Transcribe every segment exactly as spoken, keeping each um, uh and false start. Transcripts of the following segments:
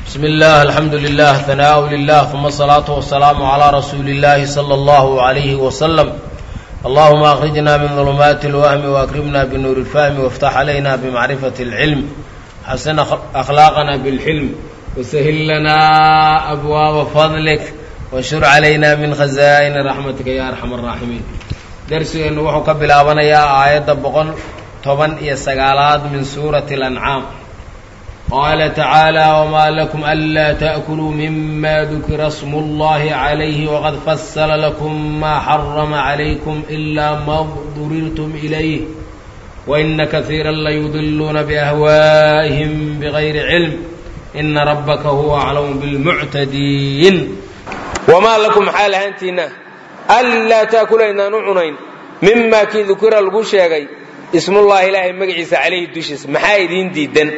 بسم الله الحمد لله ثناء لله ثم الصلاة والسلام على رسول الله صلى الله عليه وسلم. اللهم أخرجنا من ظلمات الوهم وأكرمنا بنور الفهم وافتح علينا بمعرفة العلم حسن أخلاقنا بالحلم وسهل لنا أبواب فضلك وانشر علينا من خزائن رحمتك يا أرحم الراحمين. درسي أنه وحو كبلابنا يا آية بقل طبعا يسقالات من سورة الأنعام. قال تعالى: وما لكم ألا تأكلوا مما ذكر اسم الله عليه وقد فصل لكم ما حرم عليكم إلا ما اضطررتم إليه وإن كثيرا ليضلون بأهوائهم بغير علم إن ربك هو أعلم بالمعتدين. وما لكم حال هانتنا ألا تأكلوا إنا نعنين مما كي ذكر الغشاقي اسم الله إلهي مقعيس عليه الدشيس محايدين ديدا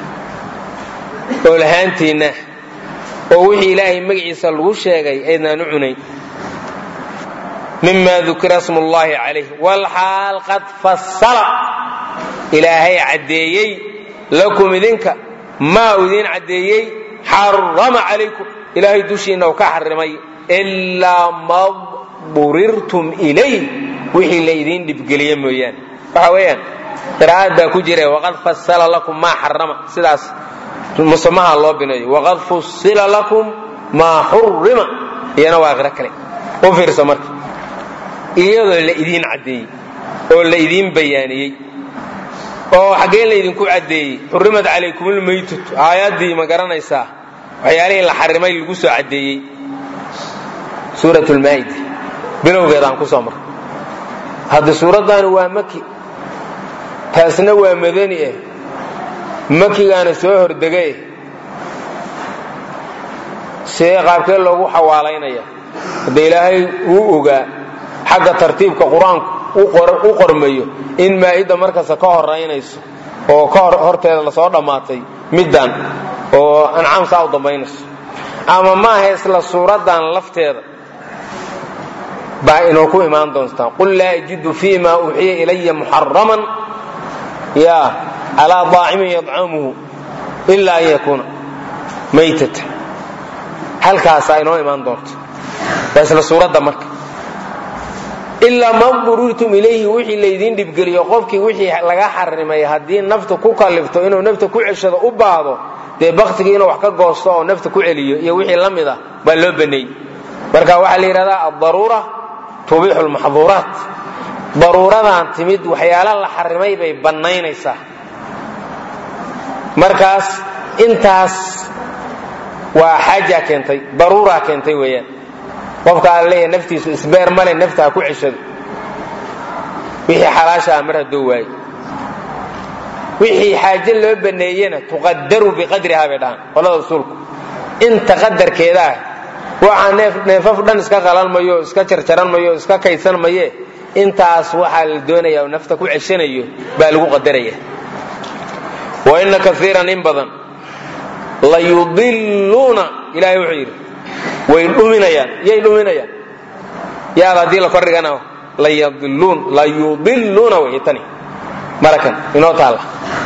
oo lahaantiina oo wixii ilaahay magaciisa lagu sheegay ayna cunay mimma dhukira ismullahi alayhi wal hal qad fassala ilaahay adeeyay lakum idinka ma udin adeeyay harrama alaykum ilaahay dushiina oo ka xarimay illa ma burirtum ilay wixii la idin dibgaliye mooyaan waxa weeyaan qiraa'ada ku jira waqad fassala lakum ma harrama sidaas مسماها الله بني وقد فصل لكم ما حرم يانا واغرا كلي او فيرسو marka iyadoo la idin cadeeyay oo la idin bayaaniyay oo xagee la idin ku cadeeyay xurrimad alaykumul maytut aayadii ma garanaysaa waxyaalaha la xarimay lagu soo cadeeyay suuratul maa'ida bilowgeedaan ku soo mar hada suuradan waa maki taasna waa madani ah makigaana soo hordegay see qaabkee loogu xawaalaynaya hadda ilaahay uu ogaa xagga tartiibka qur-aanku u qormayo in maa'ida markasta ka horeynayso oo ka horteeda lasoo dhammaatay middan oo ancaam saa u dambaynayso ama maaha isla suuradan lafteeda baa inoo ku imaan doontaa qul laa ajidu fiima uxiya ilaya muxaraman ya على ضاعم يطعمه إلا أن يكون ميتة هل كاسا إنه إيمان دونت بس لسورة دمك إلا ما ضررتم إليه وحي الليدين دي بقري يقفك وحي لغا حرمي هدين نفته كوكالفته إنه نفته كوعشده أبعضه دي بغتك إنه وحكا قوصته ونفته كوعليه يوحي لمده بل لبني بركا وحلي رضا الضرورة تبيح المحظورات ضرورة تمد وحيالا لحرمي بي بنين إيسا markaas intaas waa xaaja keentay daruura keentay weeyaan qofka alle naftiisu isbeer male nafta ku cishado wixii xalaasha amar haduu waay wixii xaaje loo baneeyana tuqaddaru biqadriha badan qolada rasuulku inta qadarkeeda waxa neef neefaf dhan iska qalalmayo iska jarjaran mayo iska kaysan maye intaas waxa la doonayaa nafta ku cishanayo baa lagu qadaraya وإن كثيرا إنبضا ليضلون إلهي وحير ويلؤمنيان يلؤمنيان يا غدي لفرقنا ليضلون ليضلون ويتني مركا إنه تعالى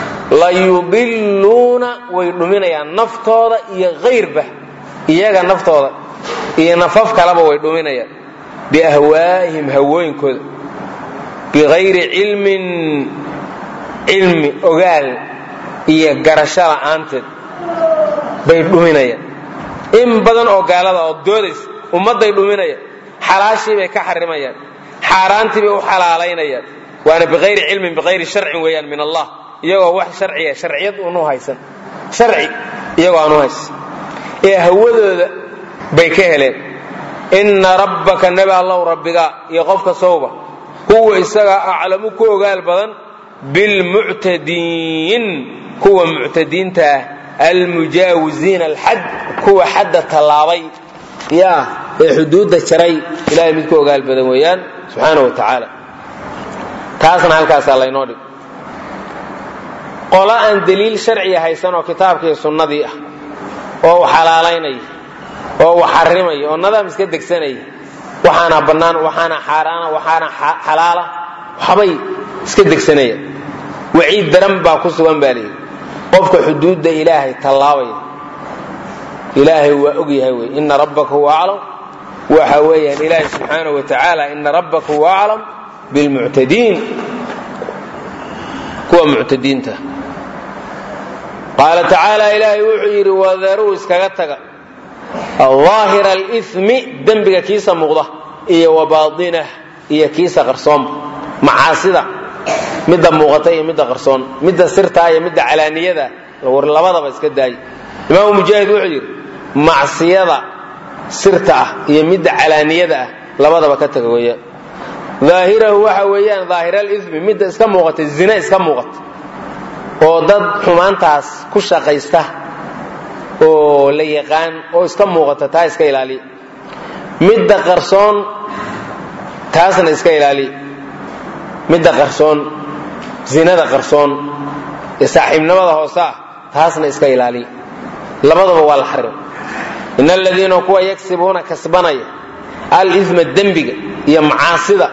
ليضلون ويلؤمنيان نفتوضا إيا غير به إياغا نفتوضا إيا نفف كلابا ويلؤمنيان بأهوائهم هوين كذا بغير علم علم أغال iyo garasho la'aanteed bay dhuminayaan in badan oo gaalada oo doodays ummaday dhuminayaan xalaashii bay ka xarimayaan xaaraantii bay u xalaalaynayaan waana biqayri cilmin biqayri sharcin weeyaan min Allah iyagoo wax sharciya sharciyad uu noo haysan sharci iyagoo aanu haysan ee hawadooda bay ka heleen inna rabbaka naba Allah rabbiga iyo qofka sooba huwa isaga a'lamu ku ogaal badan bil mu'tadiin kuwa mu'tadiinta المجاوزين الحد كوا حد طلابي يا حدود الشرعي إلهي midku ogaal badan weeyaan subhanahu wa ta'ala taasna halkaas Allah inoo dhig qola aan daliil sharci haysan oo kitaabka iyo sunnadii ah oo xalaalaynay oo xarimay oo nidaam iska degsanay waxaana banaan waxaana xaraana waxaana xalaala waxbay iska degsanay waciid daran baa ku sugan baalay qofka xuduudda ilaahay talaabay ilaahay waa og yahay wey ina rabbaka huwa aclam waxa weeyaan ilaahay subxaanahu wa tacaala ina rabbaka huwa aclam bilmuctadiin kuwa muctadiinta qaala tacaala ilaahay wuxuu yidhi wadaruu iskaga taga aahira alimi dembiga kiisa muuqda iyo wabaainah iyo kiisa qarsoonba macaasida midda muuqata iyo midda qarsoon midda sirtaa iyo midda calaaniyada war labadaba iska daay imaamu mujaahid wuxuu yidhi macsiyada sirta ah iyo midda calaaniyada ah labadaba ka taga weeyaan daahirahu waxa weeyaan daahira alimi midda iska muuqata zina iska muuqata oo dad xumaantaas ku shaqaysta oo la yaqaan oo iska muuqata taa iska ilaaliya midda qarsoon taasna iska ilaaliya midda qarsoon zinada qarsoon ee saaxiibnimada hoose ah taasna iska ilaaliya labadaba waa la xarim in aladiina kuwa yagsibuuna kasbanaya al-ithma dembiga iyo macaasida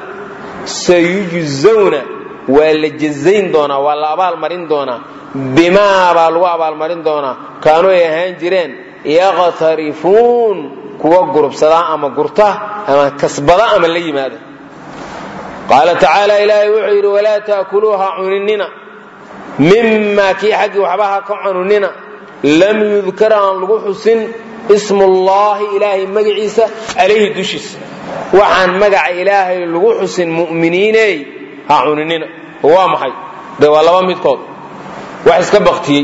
sayujzawna waa la jazayn doonaa waa la abaalmarin doonaa bimaa baa lagu abaalmarin doonaa kaanuu ay ahaan jireen yaqtarifuun kuwa gurubsadaa ama gurta ama kasbada ama la yimaada qaala tacaala ilaahay wuxuu yidhi walaa taakuluuha cuninina mimaa kii xaggii waxba ha ka cununina lam yudkar aan lagu xusin ismullaahi ilaahay magaciisa calayhi dushiisa waxaan magaca ilaahay lagu xusin mu'miniiney ha cuninina waa maxay de waa laba midkood wax iska baktiyey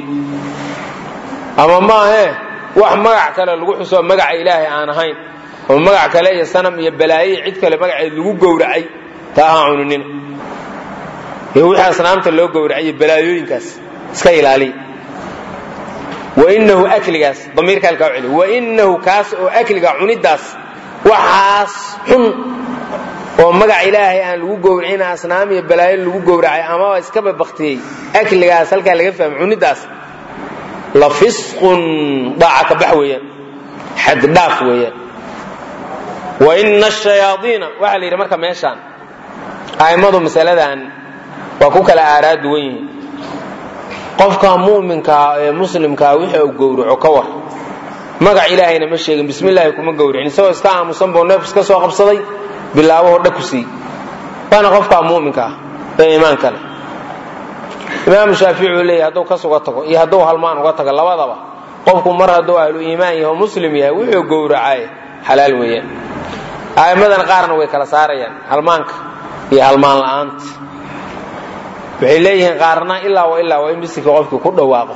ama maahee wax magac kale lagu xuso magaca ilaahay aan ahayn oo magac kale iyo sanam iyo balaaye cid kale magaceed lagu gowracay taa ha cuninina iyo wixii asnaamta loo gowracay balaayooyinkaas iska ilaaliya wainahu akligaas damiirka halkaa u celi wainahu kaas oo akliga cunidaas waxaas xun oo magac ilaahay aan lagu gowracin asnaam iyo balaayo lagu gowracay ama iskaba baktiyey akligaas halkaa laga fahmay cunidaas la fisqun daaca ka bax weeyaan xad dhaaf weeyaan wa ina ashayaadiina waxaa la yidhi marka meeshaan a'immadu masaladan waa ku kala aaraa duwan yihiin qofka mu'minkaa ee muslimkaa wixii uu gowraco ka war magac ilaahayna ma sheegin bismi illaahi kuma gowracin isagoo iska aamusan buu neef iska soo qabsaday bilaabahoo dhag ku siiyey waana qofkaa mu'minka ah ee iimaanka leh imaamu shaafici uu leeyahay hadduu ka suga tago iyo hadduu halmaan uga tago labadaba qofku mar hadduu ahlu iimaan yahay oo muslim yahay wuxuu gowracay xalaal weeyaan a'immadan qaarna way kala saarayaan halmaanka iyo halmaan la'aanta waxay leeyihiin qaarna ilaa wa ilaa waa in bisikii qofkii ku dhawaaqo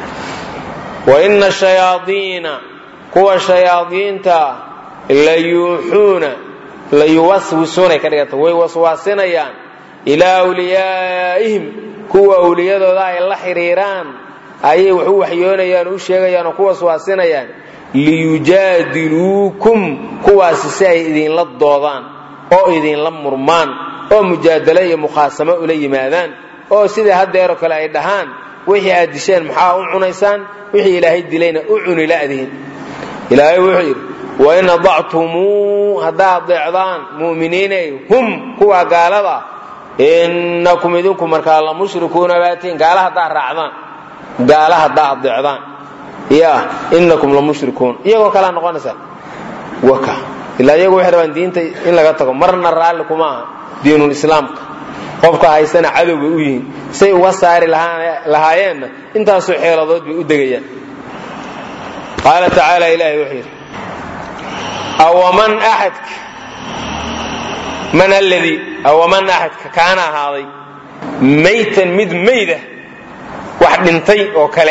wa ina shayaadiina kuwa shayaadiinta la yuuxuuna la yuwaswisuunay ka dhiganta way waswaasinayaan ilaa awliyaa'ihim kuwa awliyadooda ay la xiriiraan ayay wax u waxyoonayaan u sheegayaan oo ku waswaasinayaan liyujaadiluukum kuwaasi si ay idinla doodaan oo idinla murmaan oo mujaadalo iyo mukhaasamo ula yimaadaan oo sida haddeeroo kale ay dhahaan wixii aad disheen maxaa u cunaysaan wixii ilaahay dilayna u cuni la'dihin ilaahay wuxuu yidhi wain adactumuu haddaad deecdaan mu'miniinay hum kuwa gaalada innakum idinku markaa la mushrikuuna baatiin gaala haddaad raacdaan gaala haddaa adeecdaan ya innakum la mushrikuun iyagoo kalea noqonaysaa waka ilaa iyagu waxay rabaan diinta in laga tago marna raalli kuma aha diinul islaamka qofka haysana cadow bay u yihiin say uga saari lahaayeenna intaasoo xeeladood bay u degayaan qaala tacaala ilaahay wuxuu yidhi awaman axadka man alladii awaman axadka kaana ahaaday maytan mid mayda wax dhintay oo kale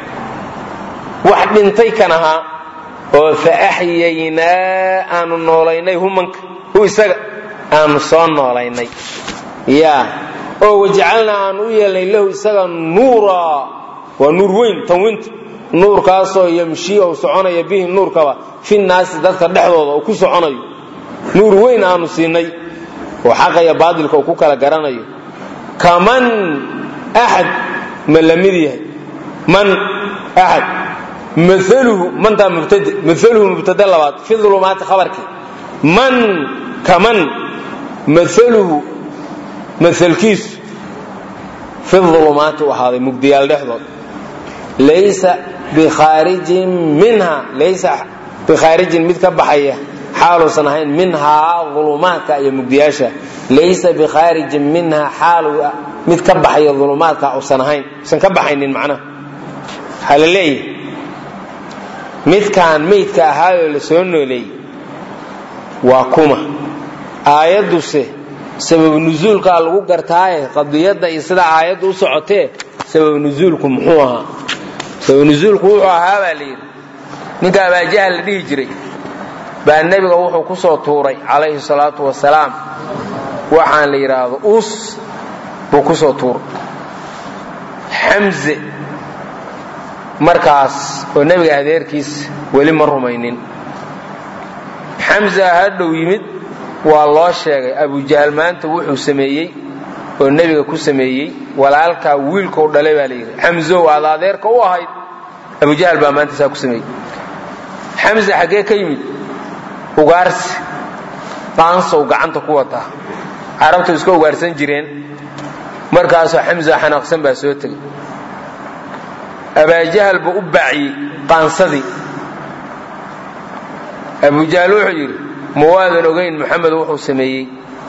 wax dhintay kan ahaa oo fa axyaynaa aanu noolaynay humanka hu isaga aanu soo noolaynay ya oo wajacalnaa aanu u yeelnay lahu isaga nuura waa nuur weyn tanwiinta nuurkaasoo yamshii ou soconaya bihi nuurkaba fi naasi dadka dhexdooda oo ku soconayo nuur weyn aanu siinay oo xaqa iyo baadilka uu ku kala garanayo kaman axad ma la mid yahay man axad maaluhu mantaa mubtade maaluhu mubtade labaad fi dulumaati khabarkii man kaman maaluhu maalkiisu fi dulumaati u ahaaday mugdiyaal dhexdood laysa bikhaarijin minha laysa bikhaarijin mid ka baxaya xaaluusan ahayn minhaa ulumaadka iyo mugdiyaasha laysa bikhaarijin minha xaalu mid ka baxaya ulumaadka uusan ahayn usan ka baxaynin macnaha waxaa la leeyahay midkaan meydka ahaayoo la soo nooleeyey waa kuma aayadduse sabab nuzuulkaa lagu gartaaye qadiyadda iyo sida aayaddu u socotee sabab nuzuulku muxuu ahaa sabab nuzuulku wuxuu ahaa baa la yidhi ninka abaajahal la dhihi jiray baa nebiga wuxuu ku soo tuuray calayhi salaatu wasalaam waxaan la yidhaahdo us buu ku soo tuuray xamze markaas oo nebiga adeerkiis weli ma rumaynin xamza hadhow yimid waa loo sheegay abujahal maanta wuxuu sameeyey oo nebiga ku sameeyey walaalkaa wiilkau dhalay baa layidhi xamzow aad adeerka u ahayd abujahal baa maanta saa ku sameeyey xamza xaggee ka yimid ugaarsi qaansow gacanta ku wataa carabtu iska ugaarsan jireen markaasoo xamza xanaaqsan baa soo tegey abaajahal buu u baaciyey qaansadii abujahal wuxuu yidhi ma waadan ogayn moxamed wuxuu sameeyey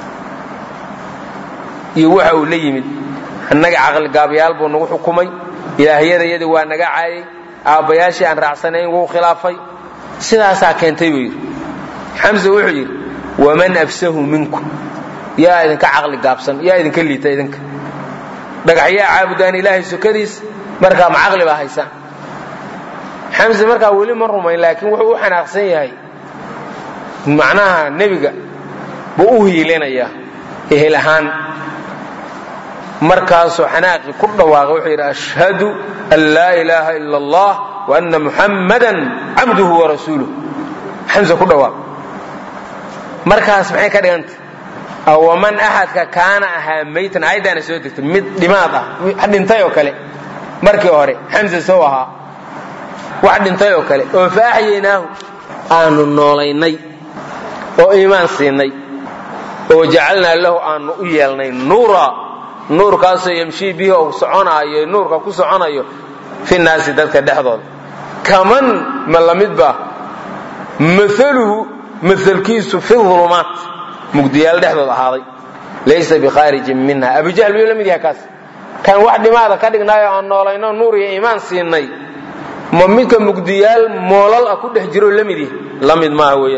iyo waxa uu la yimid annaga caqligaabayaal buu nagu xukumay ilaahyadayadii waa naga caayay aabbayaashii aan raacsanayn wuu khilaafay sidaasaa keentay buu yidhi xamse wuxuu yidhi waman afsahu minkum yaa idinka caqli gaabsan yaa idinka liita idinka dhagaxyaa caabudaan ilaahay sokadiis markaa ma caqli baa haysaan xamse markaa weli ma rumayn laakiin wuxuu u xanaaqsan yahay macnaha nebiga buu u hiilinayaa ehel ahaan markaasuu xanaaqii ku dhawaaqay wuxuu yidhi ashhadu an laa ilaaha ila allah wa anna muxammadan cabduhu wa rasuuluh xamse ku dhawaaq markaas maxay ka dhigantay waman axadka kaana ahaa maytan aayaddaana soo degtay mid dhimaad ah dhintay oo kale markii hore xamse sow ahaa wax dhintay oo kale oo faaxyaynaahu aanu noolaynay oo iimaan siinay oo jacalnaa lahu aanu u yeelnay nuura nuurkaasoo yamshii bihi ou soconaayo nuurka ku soconayo fi naasi dadka dhexdooda kaman ma la midba maaluhu maalkiisu fi ulumaat mugdiyaal dhexdood ahaaday laysa bikhaarijin minha abujahl wuu la mid yahay kaas kan wax dhimaada ka dhignaayo aan noolayno nuur iyo iimaan siinay ma midka mugdiyaal moolal ah ku dhex jiro la mid yahay la mid maaha weeye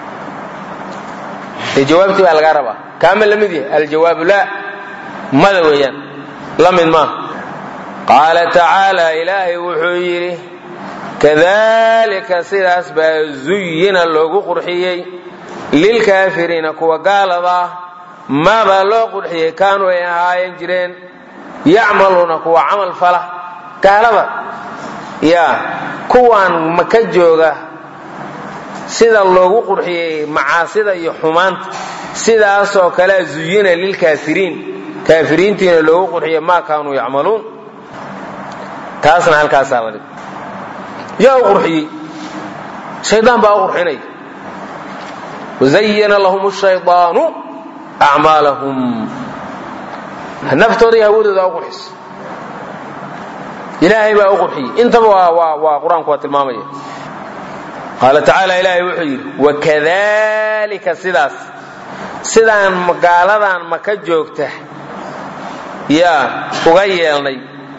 jawaabtii baa laga rabaa kaama la mid yahay aljawaabu laa mada weeyaan la mid maaha qaala tacaala ilaahay wuxuu yidhi kadalika sidaas baa zuyina loogu qurxiyey lilkaafiriina kuwa gaalada ah maabaa loo qurxiyey kaanuu ay ahaayeen jireen yacmaluuna kuwa camal fala gaalada yaa kuwaan maka jooga sida loogu qurxiyey macaasida iyo xumaanta sidaasoo kale zuyina lilkaafiriin kaafiriintiina loogu qurxiyey maa kaanuu yacmaluun taasna halkaasaa la dhig yaa u qurxiyey shaydaan baa u qurxinaya wazayana lahum shaydaanu acmaalahum naftooda iyo hawadooda u qurxisa ilaahay baa u qurxiyey intaba waa qur-aanku waa tilmaamaya qaala tacaala ilaahay wuxuu yidhi wakadalika sidaas sidaan magaaladan maka joogta yaa uga yeelnay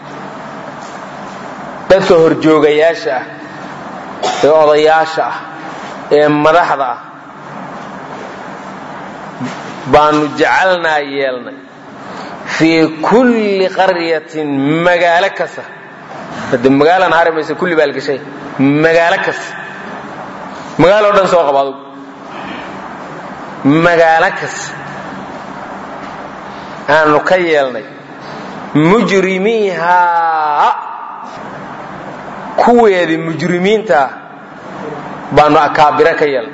dadka horjoogayaasha ah ee odayaasha ah ee madaxda ah baanu jacalnaa yeelnay fii kulli qaryatin magaalo kasta hade magaalan harimaysa kulli baa la gashay magaalo kasta magaalo o dhan soo qaba adug magaalo kasta aanu ka yeelnay mujrimiihaa kuweedii mujrimiinta baanu akaabira ka yeelnay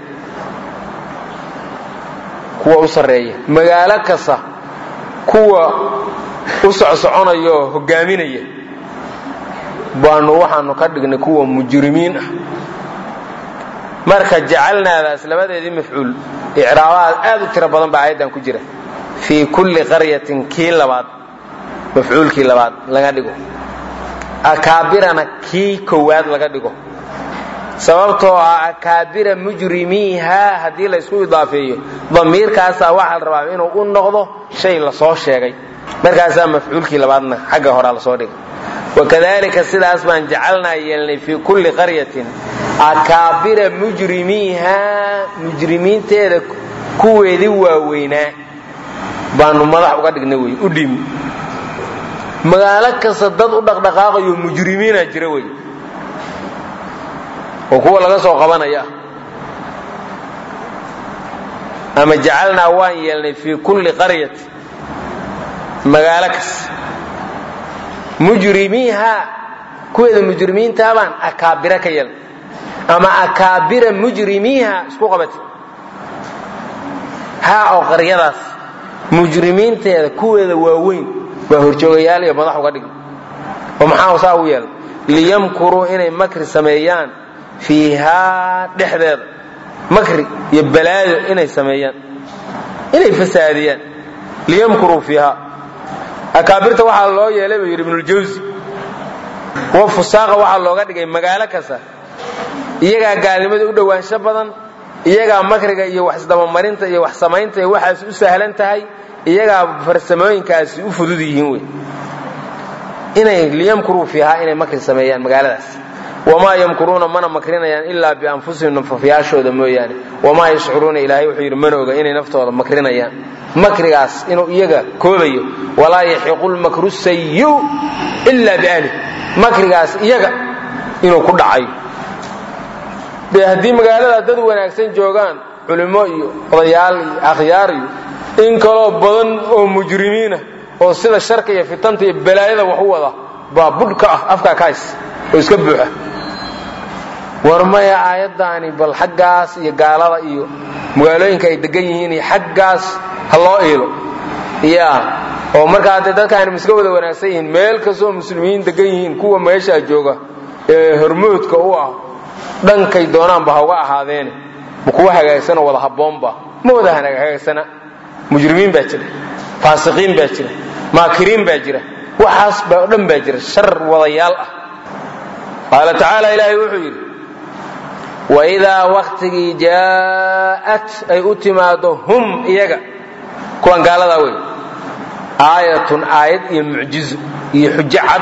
kuwa u sarreeya magaalo kasta kuwa u socsoconaya oo hogaaminaya baanu waxaanu ka dhignay kuwa mujrimiin ah marka jacalnaadaas labadeedii mafcuul icraabaad aad u tiro badan baa aayaddan ku jira fii kulli qaryatin kii labaad mafcuulkii labaad laga dhigo akaabirana kii koowaad laga dhigo sababtoo ah akaabira mujrimiiha haddii la isku idaafeeyo damiirkaasaa waxaa la rabaa inuu u noqdo shay la soo sheegay markaasaa mafcuulkii labaadna xagga horaa la soo dhigay wakadalika sidaas baan jacalnaa yeelnay fii kulli qaryatin akaabira mujrimiiha mujrimiinteeda kuweedii waaweynaa baanu madax uga dhignay wey u dhimi magaalo kasta dad u dhaqdhaqaaqayo mujrimiina jira wey oo kuwa laga soo qabanaya ama jacalnaa waan yeelnay fii kulli qaryati magaalo kasta mujrimiiha kuweeda mujrimiintaa baan akaabira ka yeelnay ama akaabira mujrimiiha isku qabati haa oo qaryadaas mujrimiinteeda kuweeda waaweyn baa horjoogayaal iyo madax uga dhigay oo maxaa saa u yeelay liyamkuruu inay makri sameeyaan fiihaa dhexdeeda makri iyo balaayo inay sameeyaan inay fasaadiyaan liyamkuruu fiihaa akaabirta waxaa loo yeelay buu yidhi ibnuljawsi kuwa fusaaqa waxaa looga dhigay magaalo kasta iyagaa gaalnimada u dhowaansho badan iyagaa makriga iyo wax isdabamarinta iyo wax samaynta iyo waxaas u sahlan tahay iyagaa farsamooyinkaasi u fudud yihiin wey inay liyamkuruu fiihaa inay makri sameeyaan magaaladaas wamaa yamkuruuna mana makrinayaan ilaa bianfusihim nafafyaashooda mooyaane wamaa yashcuruuna ilaahay wuxuu yidhi mana oga inay naftooda makrinayaan makrigaas inuu iyaga koobayo walaa yaxiqu lmakru sayiu ilaa biahlih makrigaas iyaga inuu ku dhacayo dee haddii magaalada dad wanaagsan joogaan culimo iyo odayaal iyo akhyaar iyo in kaloo badan oo mujrimiina oo sida sharka iyo fitanta iyo balaayada wax u wada baa budhka ah afkaa kahays oo iska buuxa war maya aayaddaani bal xaggaas iyo gaalada iyo magaalooyinka ay degan yihiin iyo xaggaas ha loo iilo ya oo markaa hadday dadkaani miska wada wanaagsan yihiin meel kastoo muslimiin degan yihiin kuwa meeshaa jooga ee hormoodka u ah dhankay doonaanba ha uga ahaadeene ma kuwa hagaagsanoo wada habboonba ma wada hagaagsana mujrimiin baa jira faasiqiin baa jira maakiriin baa jira waxaas baa o dhan baa jira shar wadayaal ah qaala tacaala ilaahay wuxuu yidhi waidaa waktigii jaa'at ay u timaado hum iyaga kuwan gaaladaa wey aayatun aayad iyo mucjizo iyo xujo cad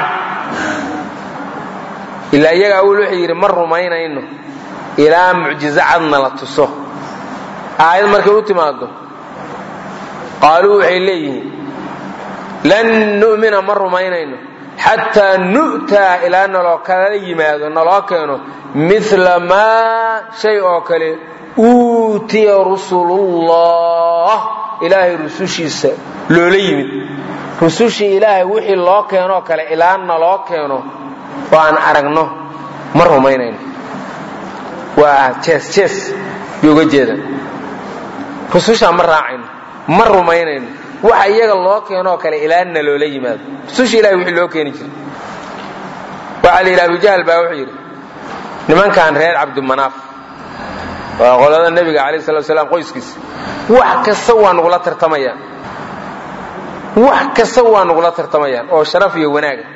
ilaa iyagaa awel wuxuu yidhi ma rumaynayno ilaa mucjizo cadna la tuso aayad markay u timaado qaaluu waxay leeyihiin lan nu'mina ma rumaynayno xataa nu'taa ilaa naloo kala yimaado naloo keeno mila maa shay oo kale uutiya rusulullah ilaahay rusushiisa loola yimid rusushii ilaahay wixii loo keenoo kale ilaa naloo keeno oo aan aragno ma rumaynayno waa jees jees bay uga jeedaan rusushaa ma raacayno ma rumaynayno waxa iyaga loo keenoo kale ilaana loola yimaado rusushii ilahay wixii loo keeni jiray waxaa la yidhi abujahl baa wuxuu yidhi nimankan reer cabdimanaaf waa qolada nebiga calayh salatu salaam qoyskiisa wax kasta waa nugula tartamayaan wax kasta waa nugula tartamayaan oo sharaf iyo wanaaga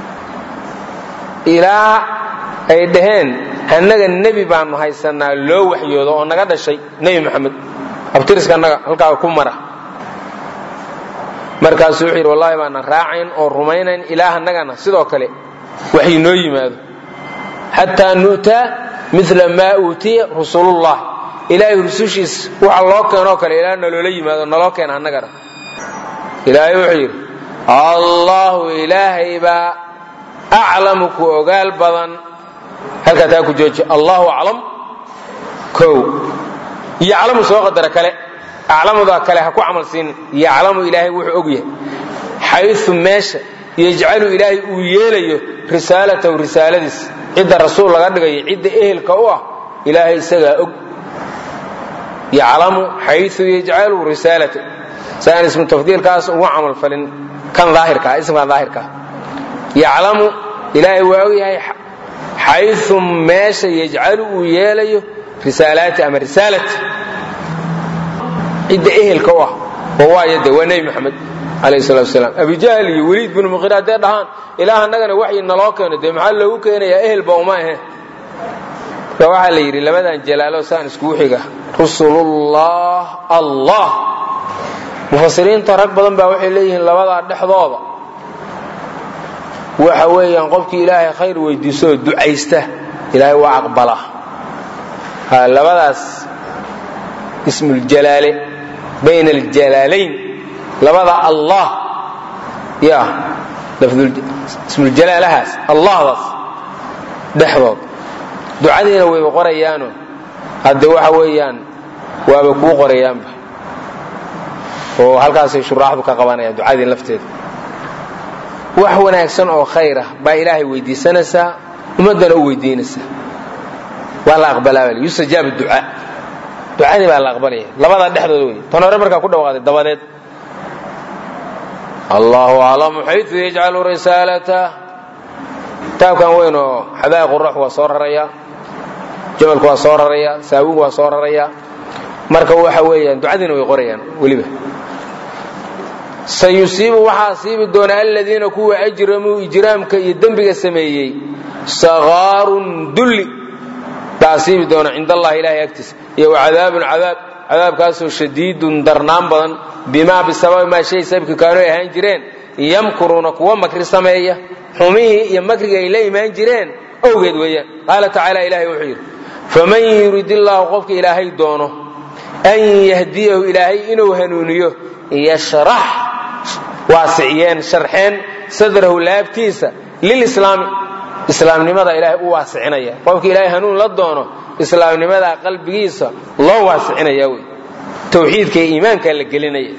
ilaa ay dhaheen annaga nebi baanu haysanaa loo waxyoodo oo naga dhashay nebi maxamed abtiriska annaga halkaa ku mara markaasuu wuxuu yidhi wallahi baanan raacayn oo rumaynayn ilaah annagana sidoo kale waxay noo yimaado xataa nu'taa mila maa uutiya rusulullah ilaahay rusushiis waxa loo keenoo kale ilaa naloola yimaado naloo keena annagana ilaahay wuxuu yidhi allahu ilaahay baa aclamu ku ogaal badan halkaa taa ku jooji allahu aclam kow yaclamu soo qadara kale aclamudaa kale ha ku camal siin yaclamu ilaahay wuxuu og yahay xayu meesha yajcalu ilaahay uu yeelayo risaalatahu risaaladiis cidda rasuul laga dhigayo cidda ehelka u ah ilaahay isagaa og yaclamu xayu yajcalu risaalatahu saan ismu tafdiilkaas ugu camal falin kan daahirkaa ismkan daahirkaa yaclamu ilaahay waa og yahay xayu meesha yajcalu uu yeelayo risaalaati ama risaalati cidda ehelka u ah oo waayade waa nebi maxamed alayhi salatu wasalam. Abu Jahl iyo Waliid ibn Mughira de dhahan ilaaha nagana waxay naloo keenay de maxaa lagu keenayaa ehel ba uma ahe ka waxa la yiri labadan jalaalo saan isku xiga rasulullah allah mufassiriin tarag badan baa waxay leeyihiin labada dhexdooda waxa weeyaan qofkii ilaahay khayr weydiiso ducaysta ilaahay waa aqbala ha labadaas ismul jalaale bayna al jalalayn labada allah ya lafdul ismul jalalahaas allahdaas dhexdood ducadeena way qorayaano hadda waxa weeyaan waaba ku qorayaanba oo halkaas ay shuraaxdu ka qabanayaan ducadeen lafteeda wax wanaagsan oo khayr ah baa ilaahay weydiisanaysa umadana u weydiinaysa wala aqbalaa yusajaab du'a ducadii baa la aqbalaya labada dhexdooda way tan hore marka ku dhawaaday dabadeed Allahu a'lam haythu yaj'alu risalata taabkan weyno xadaaq ruux waa soo raraya jabalku waa soo raraya saawigu waa soo raraya marka waxa weeyaan ducadina way qorayaan waliba sayusiibu waxa siibi doona alladina kuwa ajramu ijraamka iyo dambiga sameeyay sagarun dulli taasibi doona inda Allah ilaahi agtiis iyo cadaabun cadaab cadaabkaas oo shadiidun darnaan badan bima bisabab ma shay sababka kaano ahaan jireen yamkuruna kuwa makri sameeya xumihi iyo makriga ay la iimaan jireen awgeed weeyaan qala ta'ala ilaahi wuxuu yiri faman yuridillahu qofka ilaahay doono an yahdiyahu ilaahi inuu hanuuniyo yashrah waasiyeen sharxeen sadrahu laabtiisa lil islaam islaamnimada ilaahay u waasicinaya qofka ilaahay hanuun la doono islaamnimada qalbigiisa loo waasicinaya way tawxiidka iyo iimaanka la gelinaya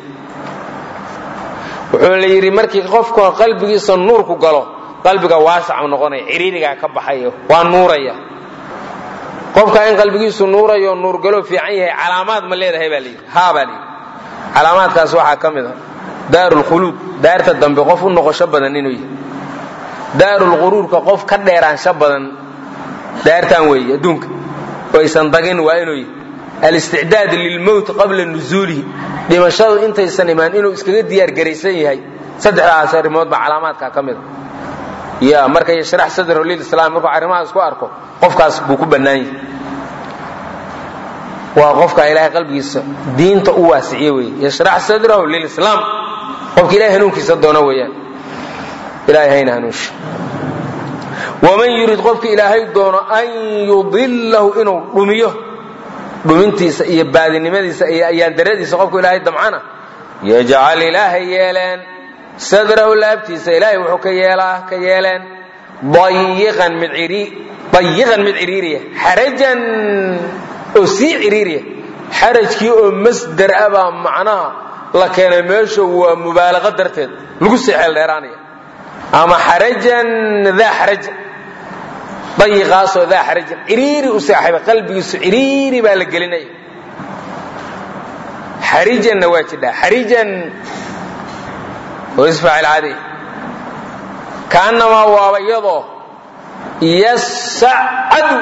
wuxuu la yiri markii qofka qalbigiisa nuur ku galo qalbiga waasic noqonaya ciriiriga ka baxayo waa nuuraya qofka in qalbigiisu nuurayo nuur galo fiican yahay calaamad ma leedahay baa leeyahay ha baa leeyahay calaamaadkaas waxa kamid ah daarul khulud daarta dambe qof u noqosho badan inuu yahay daarul ghuruurka qof ka dheeraansho badan daartan weey adduunka waysan dagin waa inuu yahay al isti'daad lil maut qabla nuzulihi dhimashadu intaysan imaan inuu iskaga diyaar gareysan yahay saddexdaas arrimood ba calaamaadka kamid ah ya markay sharax sadru lil islaam markuu arimaha isku arko qofkaas buu ku banaan yahay waa qofka ilaahay qalbigiisa diinta u waasiciyo weey yashrax sadrahu lil islaam qofka ilaahay hanuunkiisa doona weeyaan ilaahay hayna hanuush waman yurid qofka ilaahay doono an yudillahu inuu dhumiyo dhumintiisa iyo baadinimadiisa iyo ayaan daradiisa qofka ilaahay damcana yaj'al ilaahay yeelan sadrahu laabtiisa ilaahay wuxuu ka yeelaa ka yeelan dayiqan mid'iri dayiqan mid'iriya harajan oo si ciriiriya xarajkii oo masdar aba macnaha la keenay meesha waa mubaalaqa darteed lagu sixel dheeraanaya ama harajan dha haraj dayiqaas oo dha haraj ciriiri u saaxiba qalbigiisu ciriiri baa la gelinay harijan nawajida harijan oo isfaa'il caadi kaanama waa iyadoo yas'adu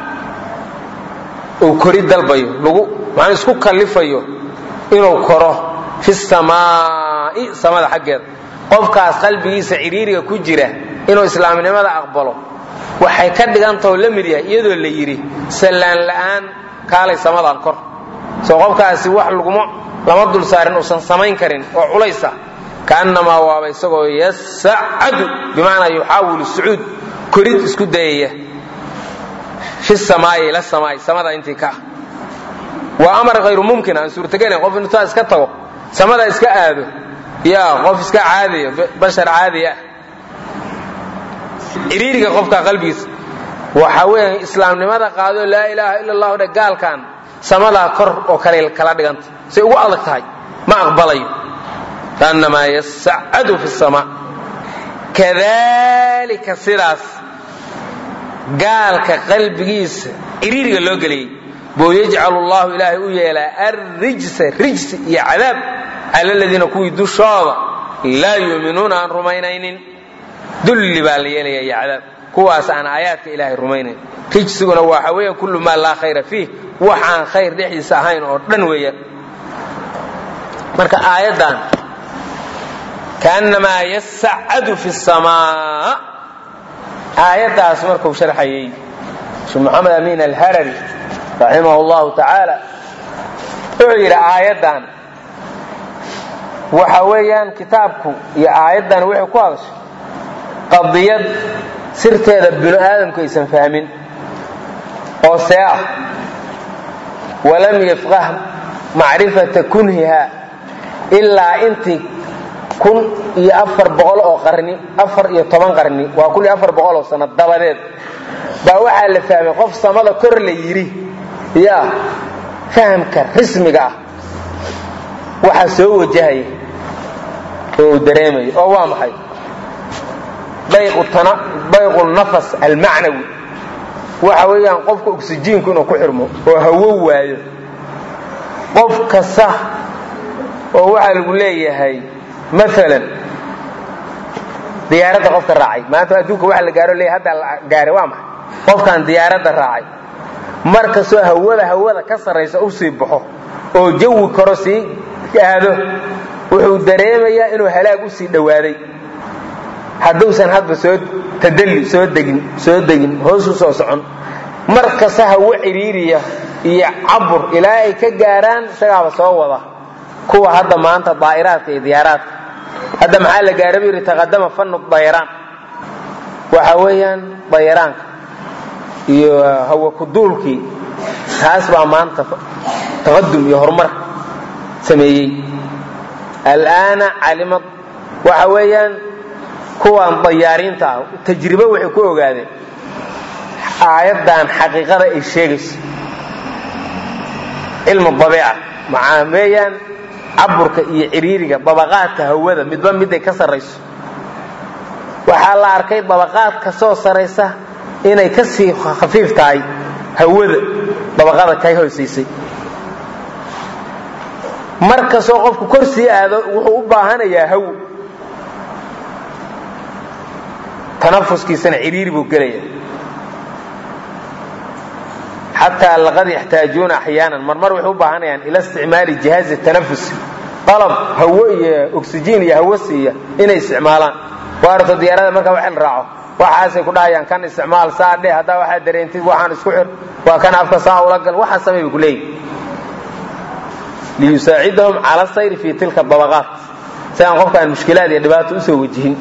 oo kori dalbayo lagu waxaan isku kalifayo inuu koro fi samaa'i samada xageed qofkaas qalbigiisa ciriiriga ku jira inuu islaamnimada aqbalo waxay ka dhigantahay la mid yahay iyadoo la yiri salaan la'aan kaalay samadan kor soo qofkaasi wax lagu lama dul saarin oo san samayn karin oo culaysa kaanama waaba isagoo yas'adu bimaana yuhaawilu su'ud korid isku dayaya في السماء إلى السماء سماء أنت كا وأمر غير ممكن أن سورتجين قف إنه تاس كتغو سماء إسكا عادي يا قف إسكا عادي بشر عادي إريرك قف كقلبي وحاول إسلام لماذا قالوا لا إله إلا الله وده قال كان سماء كر وكريل كلا دقنت سيقول الله تاج ما أقبله كأنما يسعد في السماء كذلك سراس قالك قلبيس إريرك لو قلي بو يجعل الله إلهي ويلا الرجس رجس يا عذاب على الذين كوي دشاوا لا يؤمنون عن رمينين دل بالي يا عذاب كواس عن آيات إلهي رمينين رجسنا وحويا كل ما لا خير فيه وحان خير دحيس هين أو دن ويا marka aayadan kaannamaa yascadu fi samaa aayaddaas markuu sharxayey sheekh maxamed amiin alharari raximahu llahu tacaala wuxuu yidhi aayaddan waxa weeyaan kitaabku iyo aayaddan waxay ku hadashay qadiyad sirteeda binu aadamku aysan fahmin oo see ah walam yafqah macrifata kunhiha ilaa intii kun iyo afar boqol oo qarni afar iyo toban qarni waa kun iyo afar boqol oo sano dabadeed baa waxaa la fahmay qof samada kor la yidhi yaa fahamka rismiga ah waxaa soo wajahaya oo uu dareemayo oo waa maxay bayqu nafas almacnawi waxa weeyaan qofka oksijiinku inuu ku xirmo oo hawo waayo qof kasta oo waxaa lagu leeyahay maalan diyaaradda qofka raacay maanta adduunka waxa la gaaro leeyahay hadda la gaaray waa maxay qofkan diyaaradda raacay markastoo hawada hawada ka sarraysa u sii baxo oo jawi karo sii aado wuxuu dareemayaa inuu halaag u sii dhowaaday hadduusan hadba soo tadalli soo degin soo degin hoos u soo socon markasta hawo ciriiriya iyo cabur ilaa ay ka gaaraan isagaaba soo wada kuwa hadda maanta daa'iraadka iyo diyaaraadka hadda maxaa la gaaray buu yidhi taqadama fannu dayraan waxa weeyaan dayraanka iyo hawo kuduulkii taas baa maanta taqadum iyo horumar sameeyey al'aana calimad waxa weeyaan kuwan dayaariinta ah tajribo waxay ku ogaadeen aayaddan xaqiiqada ay sheegayso cilmu dabiica macaameeyaan caburka iyo ciriiriga dabaqaadka hawada midba miday ka sarrayso waxaa la arkay dabaqaad ka soo sarraysa inay ka sii khafiif tahay hawada dabaqada ka hoosaysay markastoo qofku kor sii aado wuxuu u baahanayaa hawo tanafuskiisana ciriiri buu gelaya xataa laqad yaxtaajuuna axyaanan marmar waxay u baahanayaan ila isticmaali jihaazi tanafus qalab hawo iyo oksijiin iyo hawo siiya inay isticmaalaan waarto diyaarada marka wax la raaco waxaasay ku dhahayaan kan isticmaal saadhe haddaa waxaa dareentid waxaan isku xir waa kan afka saa ula gal waxa samay ku leeyahay liyusaacidahum cala sayri fi tilka dabaqaat si aan qofkaan mushkilaad iyo dhibaato u soo wajihin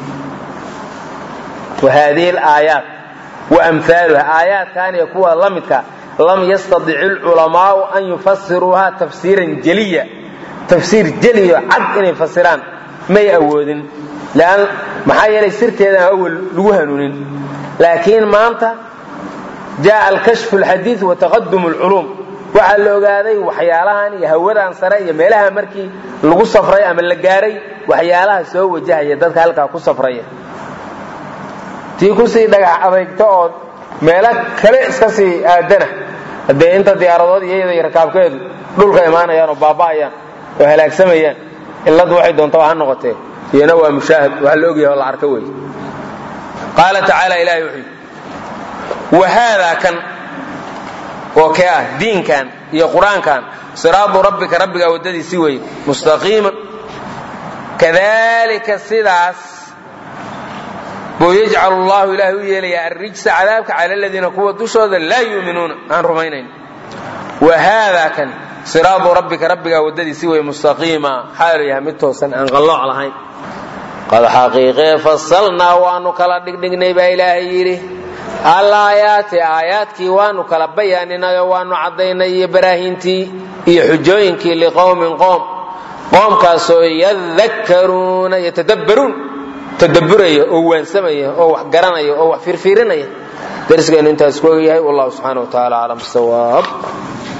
وهذه الآيات وأمثالها آيات كان يكون لمدك لم يستطيع العلماء أن يفسروها تفسيرا جليا تفسير جلي عد إن يفسران ما يأودن لأن محايا ليسرت هذا أول لوهنون لكن ما أنت جاء الكشف الحديث وتقدم العلوم وعلى هذا وحيالها يهودان سري ميلها مركي لغو صفري أم اللقاري وحيالها سوى وجه يددك هلك كو صفري tii ku sii dhagax adeegto oo meelo kale iska sii aadana hadee inta diyaaradood iyada iyo rakaabkeedu dhulka imaanayaan oo baaba'ayaan oo halaagsamayaan illadu waxay doontaa ha noqotee iyana waa mushaahid wax la ogyahay oo la arka weey qaala ta'ala ilaahi wuxuu wa hada kan oo ka diinkan iyo quraankan siraadu rabbika rabbiga wadadiisi weey mustaqiima kadalika sidaas ويجعل الله إله يلي الرجس عذابك على الذين كوا دشود لا يؤمنون عن رمينين وهذا كان صراط ربك ربك وددي سوى مستقيما حال يهمته سن أن غلو على هاي قد حقيقة فصلنا وانو كلا دقدقني با إلهي يري الآيات آياتك وانو كلا بياننا وانو عضينا يبراهينتي يحجوينك لقوم قوم قوم كاسو يذكرون يتدبرون تدبريه او وانسميه او wax garanaya oo wax firfirinaya darsigeenu intaas ku yahay wallahu subhanahu wa ta'ala alam sawaab